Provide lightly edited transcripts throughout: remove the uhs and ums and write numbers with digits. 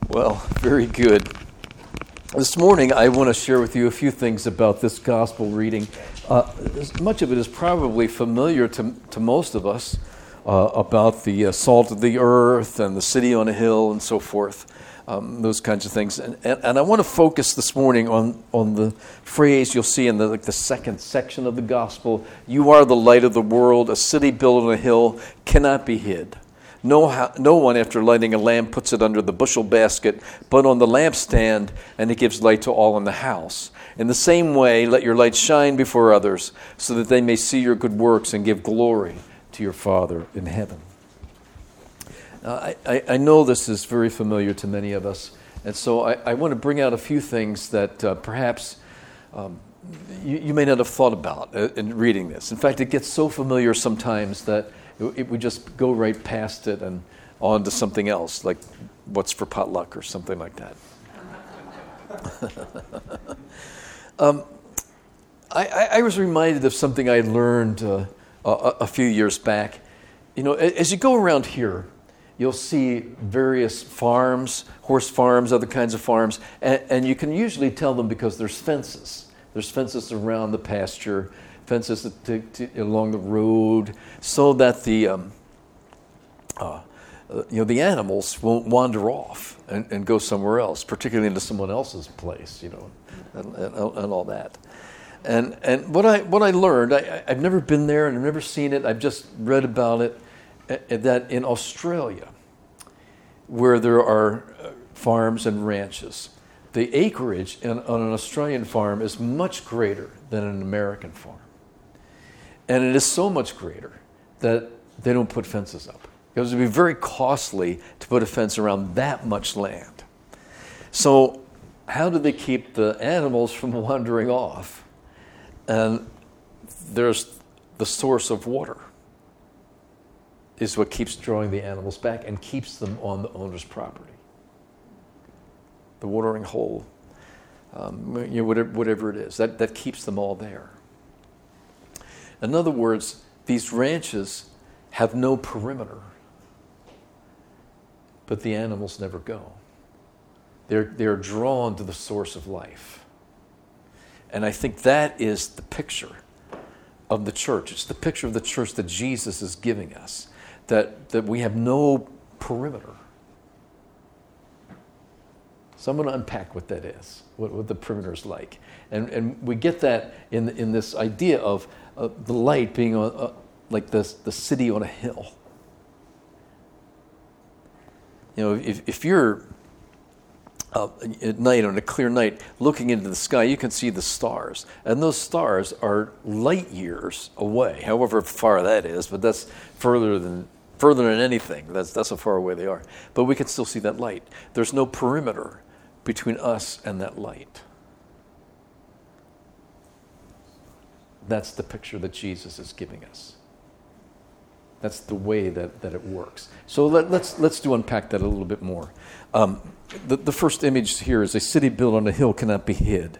Well, very good. This morning, I want to share with you a few things about this gospel reading. Much of it is probably familiar to most of us about the salt of the earth and the city on a hill and so forth, those kinds of things. And I want to focus this morning on the phrase you'll see in the second section of the gospel. You are the light of the world. A city built on a hill cannot be hid. No one, after lighting a lamp, puts it under the bushel basket, but on the lampstand, and it gives light to all in the house. In the same way, let your light shine before others, so that they may see your good works and give glory to your Father in heaven. I know this is very familiar to many of us, and so I want to bring out a few things that perhaps you may not have thought about in reading this. In fact, it gets so familiar sometimes that it would just go right past it and on to something else, like what's for potluck or something like that. I was reminded of something I learned a few years back. You know, as you go around here, you'll see various farms, horse farms, other kinds of farms, and you can usually tell them because there's fences. There's fences around the pasture, fences along the road, so that the animals won't wander off and go somewhere else, particularly into someone else's place, and all that. And what I learned, I've never been there and I've never seen it. I've just read about it. That in Australia, where there are farms and ranches, the acreage on an Australian farm is much greater than an American farm. And it is so much greater that they don't put fences up. It would be very costly to put a fence around that much land. So how do they keep the animals from wandering off? And there's the source of water is what keeps drawing the animals back and keeps them on the owner's property. The watering hole, whatever it is, that keeps them all there. In other words, these ranches have no perimeter, but the animals never go. They're drawn to the source of life. And I think that is the picture of the church. It's the picture of the church that Jesus is giving us, that we have no perimeter. So I'm going to unpack what that is, what the perimeter is like. And we get that in this idea of the light being like the city on a hill. You know, if you're at night, on a clear night, looking into the sky, you can see the stars. And those stars are light years away, however far that is, but that's further than anything. That's how far away they are. But we can still see that light. There's no perimeter between us and that light. That's the picture that Jesus is giving us. That's the way that it works. So let's unpack that a little bit more. The first image here is a city built on a hill cannot be hid.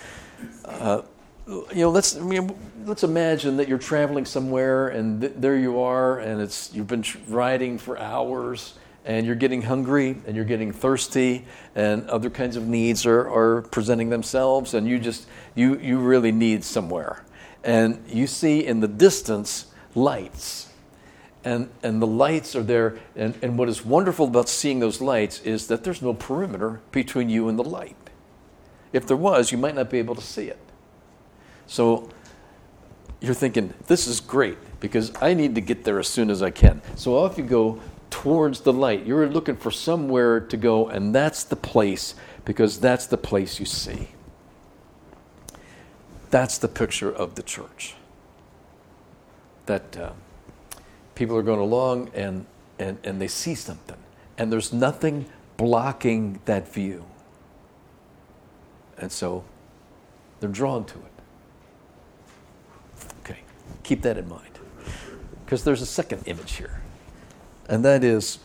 Let's imagine that you're traveling somewhere and there you are, and you've been riding for hours, and you're getting hungry and you're getting thirsty, and other kinds of needs are presenting themselves, and you really need somewhere. And you see in the distance lights, and the lights are there. And what is wonderful about seeing those lights is that there's no perimeter between you and the light. If there was, you might not be able to see it. So you're thinking, this is great because I need to get there as soon as I can. So off you go towards the light. You're looking for somewhere to go, and that's the place, because that's the place you see. That's the picture of the church. That people are going along and they see something, and there's nothing blocking that view. And so they're drawn to it. Okay, keep that in mind. Because there's a second image here. And that is,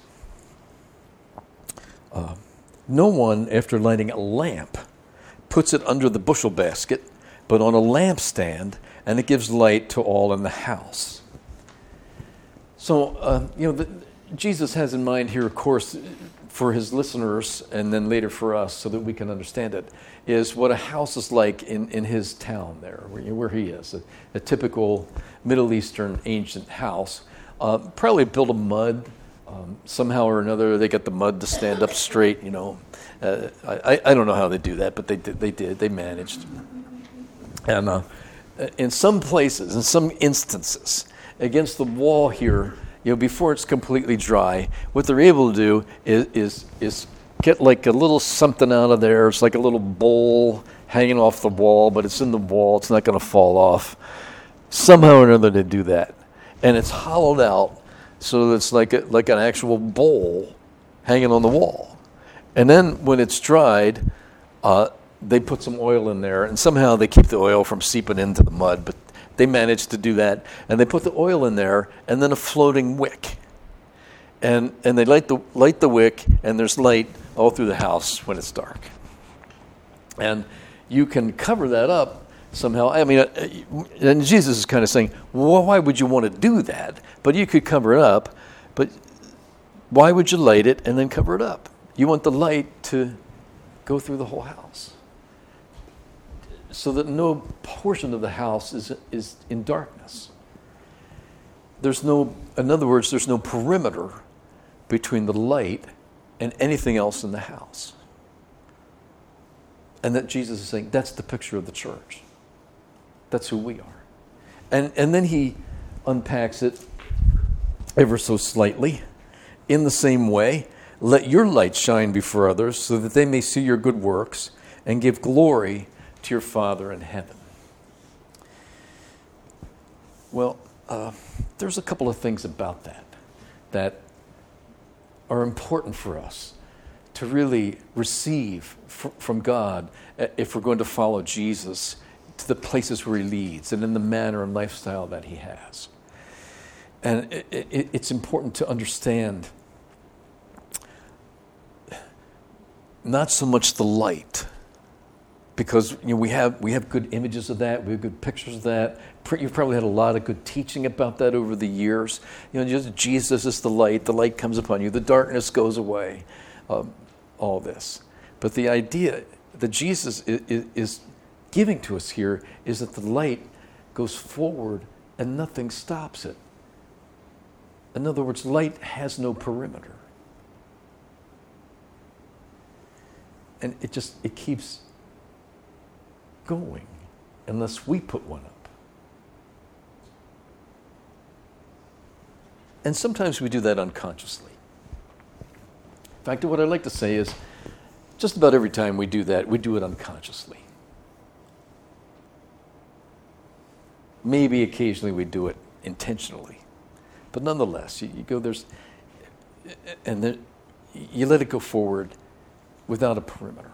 no one, after lighting a lamp, puts it under the bushel basket, but on a lampstand, and it gives light to all in the house. So, Jesus has in mind here, of course, for his listeners and then later for us so that we can understand it, is what a house is like in his town there, where he is. A typical Middle Eastern ancient house, probably built of mud. Somehow or another, they get the mud to stand up straight, I don't know how they do that, but they did. They managed. And in some places, in some instances, against the wall here, before it's completely dry, what they're able to do is get like a little something out of there. It's like a little bowl hanging off the wall, but it's in the wall. It's not going to fall off. Somehow or another, they do that, and it's hollowed out so that it's like an actual bowl hanging on the wall. And then when it's dried, they put some oil in there, and somehow they keep the oil from seeping into the mud, but they managed to do that, and they put the oil in there, and then a floating wick, and they light the wick, and there's light all through the house when it's dark, and you can cover that up somehow. I mean, and Jesus is kind of saying, well, why would you want to do that? But you could cover it up, but why would you light it and then cover it up? You want the light to go through the whole house, so that no portion of the house is in darkness. In other words, there's no perimeter between the light and anything else in the house. And that Jesus is saying, that's the picture of the church. That's who we are. And then he unpacks it ever so slightly. In the same way, let your light shine before others so that they may see your good works and give glory to your Father in heaven. Well, there's a couple of things about that are important for us to really receive from God if we're going to follow Jesus to the places where he leads and in the manner and lifestyle that he has. And it's important to understand not so much the light, because we have good images of that, we have good pictures of that. You've probably had a lot of good teaching about that over the years. Just Jesus is the light comes upon you, the darkness goes away, all this. But the idea that Jesus is giving to us here is that the light goes forward and nothing stops it. In other words, light has no perimeter. And it keeps going unless we put one up. And sometimes we do that unconsciously. In fact, what I'd like to say is just about every time we do that, we do it unconsciously. Maybe occasionally we do it intentionally. But nonetheless, you go and then you let it go forward without a perimeter.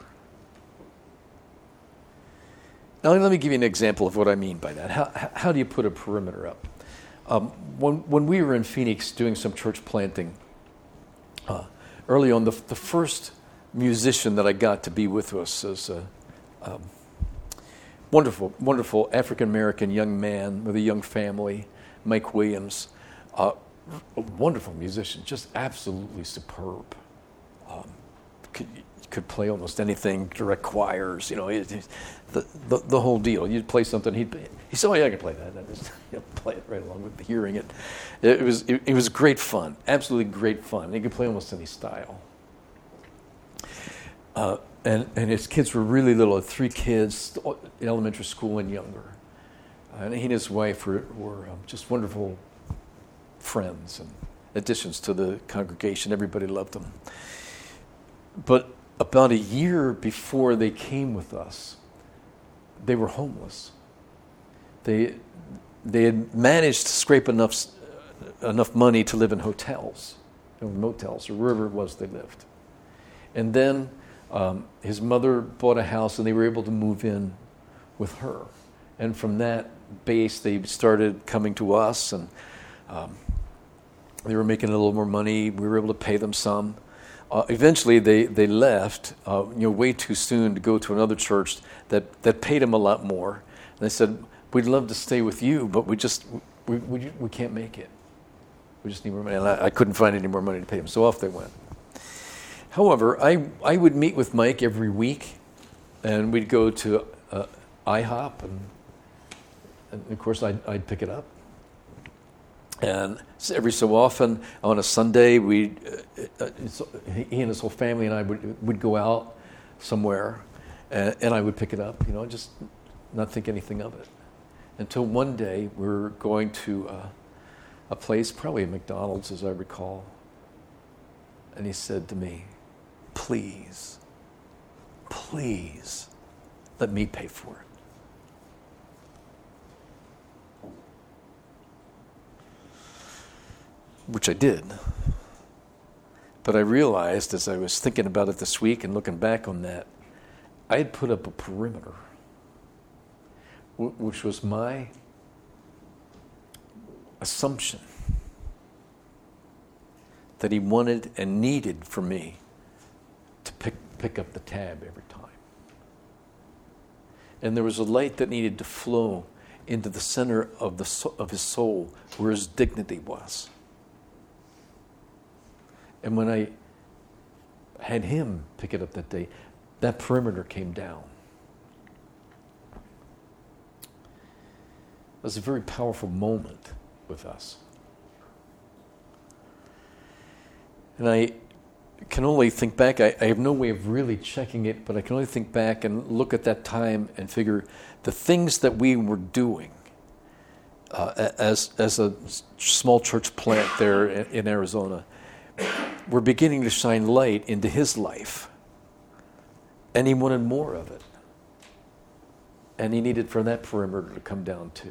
Now, let me give you an example of what I mean by that. How do you put a perimeter up? When we were in Phoenix doing some church planting, early on, the first musician that I got to be with us was a wonderful, wonderful African-American young man with a young family, Mike Williams. A wonderful musician, just absolutely superb. Could play almost anything, direct choirs, the whole deal. You'd play something, he'd say, "Oh yeah, I can play that." I just play it right along with hearing it. It was great fun, absolutely great fun. He could play almost any style. And his kids were really little, 3 kids, in elementary school and younger. And he and his wife were just wonderful friends and additions to the congregation. Everybody loved them. But about a year before they came with us, they were homeless. They had managed to scrape enough money to live in hotels, motels, or wherever it was they lived. And then his mother bought a house, and they were able to move in with her. And from that base, they started coming to us, and they were making a little more money. We were able to pay them some. Eventually, they left, way too soon to go to another church that paid them a lot more. And they said, "We'd love to stay with you, but we can't make it." We just need more money. And I couldn't find any more money to pay them, so off they went. However, I would meet with Mike every week, and we'd go to IHOP, and of course I'd pick it up. And every so often on a Sunday, he and his whole family and I would go out somewhere, and I would pick it up, just not think anything of it. Until one day we were going to a place, probably a McDonald's as I recall, and he said to me, please let me pay for it. Which I did. But I realized as I was thinking about it this week and looking back on that, I had put up a perimeter, which was my assumption that he wanted and needed for me to pick up the tab every time. And there was a light that needed to flow into the center of his soul where his dignity was. And when I had him pick it up that day, that perimeter came down. It was a very powerful moment with us. And I can only think back, I have no way of really checking it, but I can only think back and look at that time and figure the things that we were doing as a small church plant there in Arizona were beginning to shine light into his life. And he wanted more of it. And he needed for that perimeter to come down too.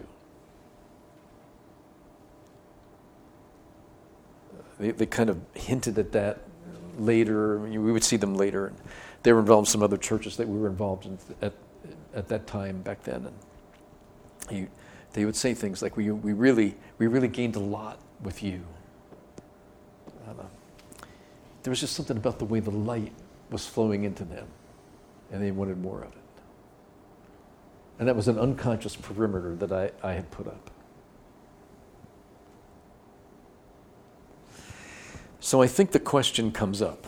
They kind of hinted at that later. We would see them later. They were involved in some other churches that we were involved in at that time back then. And they would say things like, we really gained a lot with you. There was just something about the way the light was flowing into them, and they wanted more of it. And that was an unconscious perimeter that I had put up. So I think the question comes up.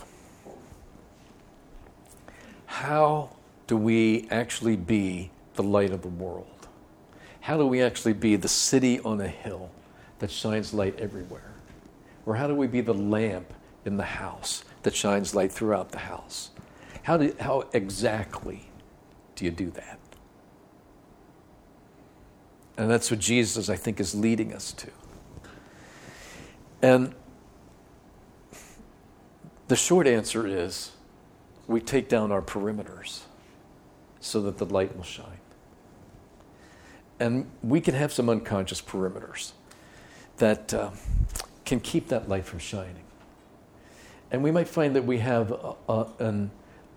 How do we actually be the light of the world? How do we actually be the city on a hill that shines light everywhere? Or how do we be the lamp in the house that shines light throughout the house? How exactly do you do that? And that's what Jesus, I think, is leading us to. And the short answer is we take down our perimeters so that the light will shine. And we can have some unconscious perimeters that can keep that light from shining. And we might find that we have an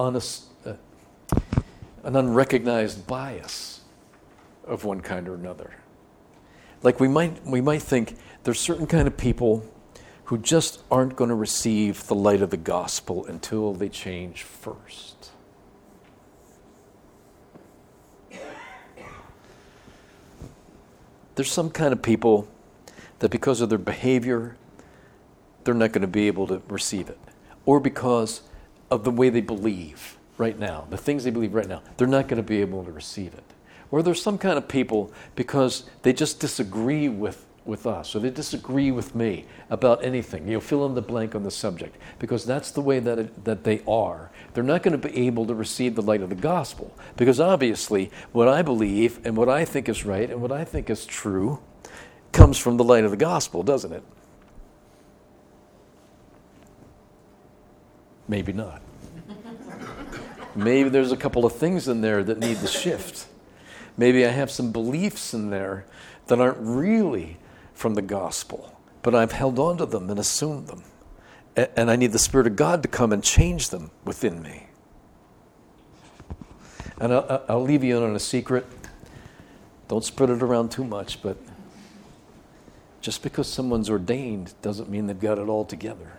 unrecognized bias of one kind or another. Like we might think there's certain kind of people who just aren't going to receive the light of the gospel until they change first. There's some kind of people that because of their behavior, they're not going to be able to receive it. Or because of the way they believe right now, the things they believe right now, they're not going to be able to receive it. Or there's some kind of people because they just disagree with us, or they disagree with me about anything. Fill in the blank on the subject. Because that's the way that they are. They're not going to be able to receive the light of the gospel. Because obviously, what I believe and what I think is right and what I think is true comes from the light of the gospel, doesn't it? Maybe not. Maybe there's a couple of things in there that need to shift. Maybe I have some beliefs in there that aren't really from the gospel, but I've held on to them and assumed them. And I need the Spirit of God to come and change them within me. And I'll leave you in on a secret. Don't spread it around too much, but just because someone's ordained doesn't mean they've got it all together.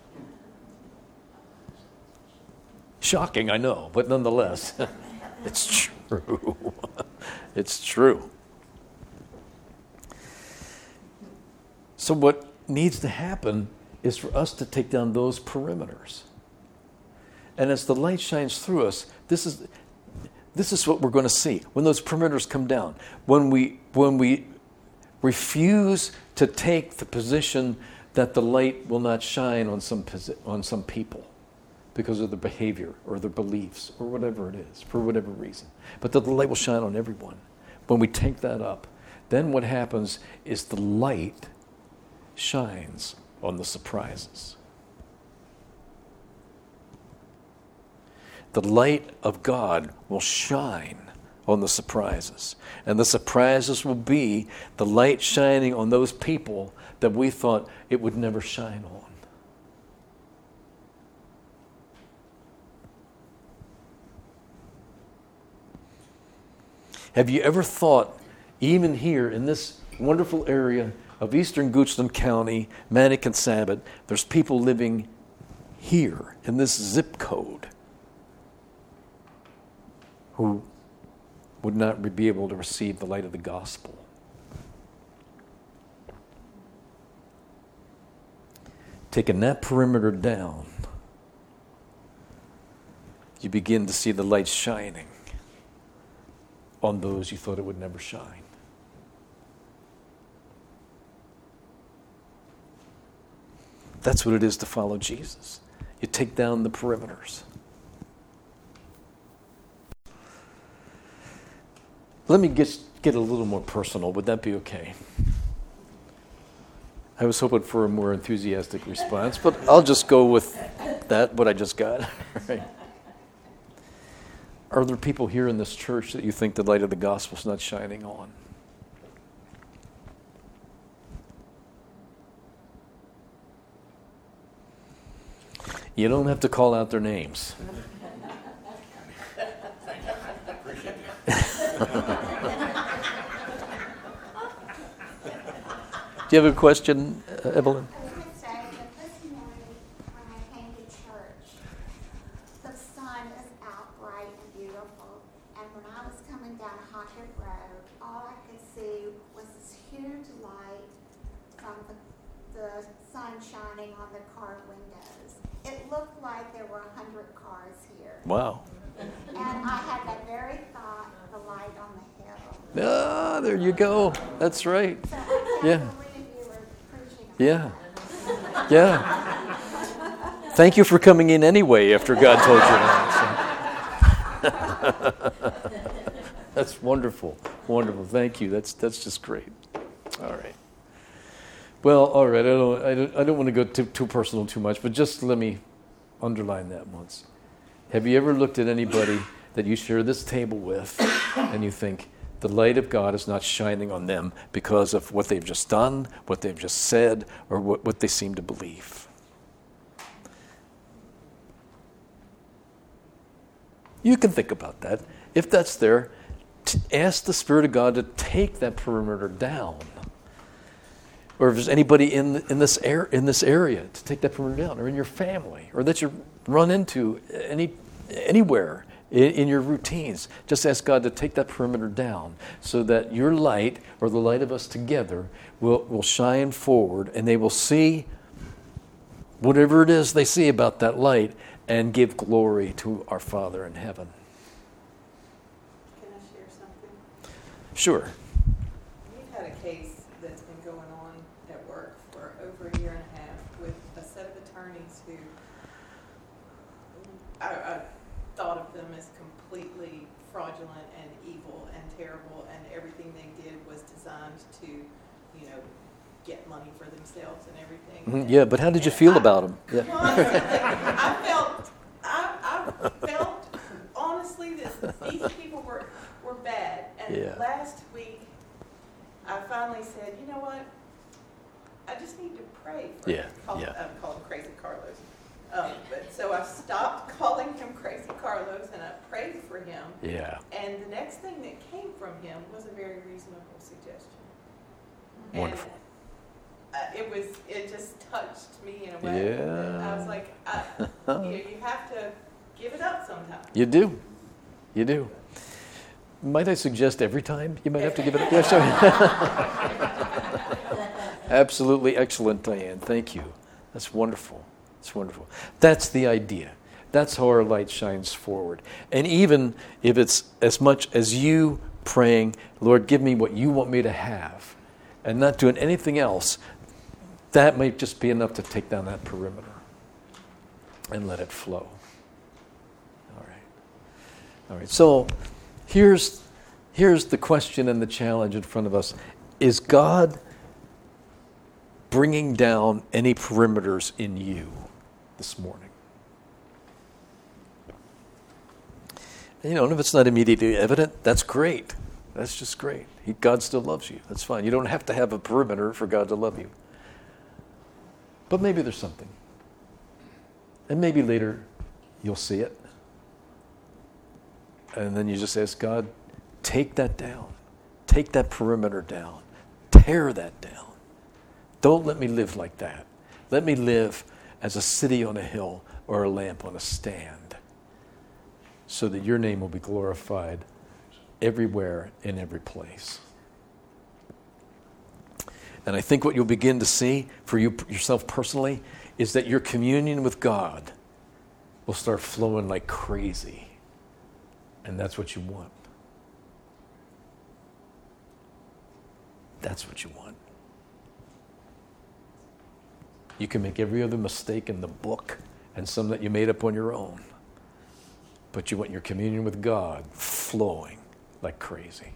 Shocking, I know, but nonetheless, it's true. It's true. So what needs to happen is for us to take down those perimeters. And as the light shines through us, this is what we're going to see when those perimeters come down. When we refuse to take the position that the light will not shine on some people because of their behavior or their beliefs or whatever it is, for whatever reason, but that the light will shine on everyone. When we take that up, then what happens is the light shines on the surprises. The light of God will shine on the surprises. And the surprises will be the light shining on those people that we thought it would never shine on. Have you ever thought, even here in this wonderful area of eastern Goochland County, Manicansabit, there's people living here in this zip code who would not be able to receive the light of the gospel? Taking that perimeter down, you begin to see the light shining on those you thought it would never shine. That's what it is to follow Jesus. You take down the perimeters. Let me get a little more personal. Would that be okay? I was hoping for a more enthusiastic response, but I'll just go with that, what I just got. Right. Are there people here in this church that you think the light of the gospel is not shining on? You don't have to call out their names. Do you have a question, Evelyn? I was going to say that this morning when I came to church, the sun is out bright and beautiful. And when I was coming down Hockett Road, all I could see was this huge light from the sun shining on the car windows. It looked like there were 100 cars here. Wow. And I had that very thought, the light on the hill. Ah, there you go. That's right. So I can't Yeah. believe you were preaching about Yeah. that. Yeah. Thank you for coming in anyway after God told you that. So. That's wonderful. Wonderful. Thank you. That's just great. All right. Well, all right. I don't want to go too personal too much, but just let me underline that once. Have you ever looked at anybody that you share this table with and you think the light of God is not shining on them because of what they've just done, what they've just said, or what they seem to believe? You can think about that. If that's there, ask the Spirit of God to take that perimeter down. Or if there's anybody in this area, to take that perimeter down, or in your family, or that you run into anywhere in your routines. Just ask God to take that perimeter down so that your light, or the light of us together, will shine forward, and they will see whatever it is they see about that light and give glory to our Father in heaven. Can I share something? Sure. We've had a case that's been going on at work for over a year and a half with a set of attorneys who I thought of them as completely fraudulent and evil and terrible, and everything they did was designed to, get money for themselves and everything. Mm-hmm. Yeah, but how did you feel about them? Yeah. I felt honestly that these people were bad. And Yeah. last week, I finally said, you know what? I just need to pray for him. Yeah. I call him Crazy Carlos. But so I stopped calling him Crazy Carlos, and I prayed for him. Yeah. And the next thing that came from him was a very reasonable suggestion. Wonderful. And it just touched me in a way. Yeah. That I was like, you have to give it up sometimes. You do. You do. Might I suggest every time you might have to give it up? Yeah, sorry. Absolutely excellent, Diane. Thank you. That's wonderful. That's wonderful. That's the idea. That's how our light shines forward. And even if it's as much as you praying, Lord, give me what you want me to have, and not doing anything else, that might just be enough to take down that perimeter and let it flow. All right. All right. So here's the question and the challenge in front of us. Is God bringing down any perimeters in you this morning? And if it's not immediately evident, that's great. That's just great. God still loves you. That's fine. You don't have to have a perimeter for God to love you. But maybe there's something. And maybe later you'll see it. And then you just ask God, take that down. Take that perimeter down. Tear that down. Don't let me live like that. Let me live as a city on a hill or a lamp on a stand, so that your name will be glorified everywhere in every place. And I think what you'll begin to see for yourself personally is that your communion with God will start flowing like crazy. And that's what you want. That's what you want. You can make every other mistake in the book and some that you made up on your own. But you want your communion with God flowing like crazy.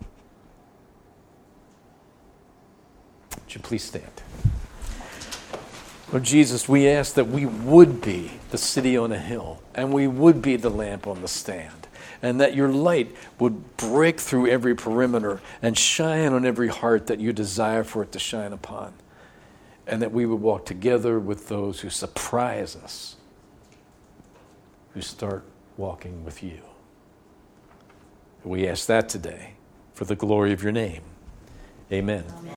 Would you please stand? Lord Jesus, we ask that we would be the city on a hill, and we would be the lamp on the stand, and that your light would break through every perimeter and shine on every heart that you desire for it to shine upon, and that we would walk together with those who surprise us, who start walking with you. We ask that today for the glory of your name. Amen. Amen.